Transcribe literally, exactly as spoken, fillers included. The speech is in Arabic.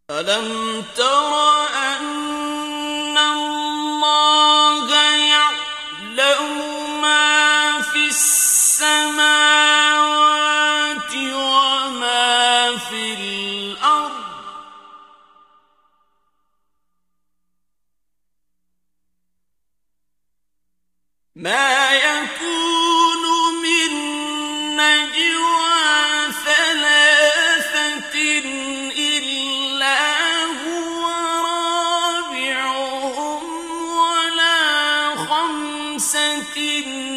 ألم تر أن الله يعلم ما في السماوات وما في الأرض ما يكون من نجوى ثلاثة إلا هو رابعهم ولا خمسة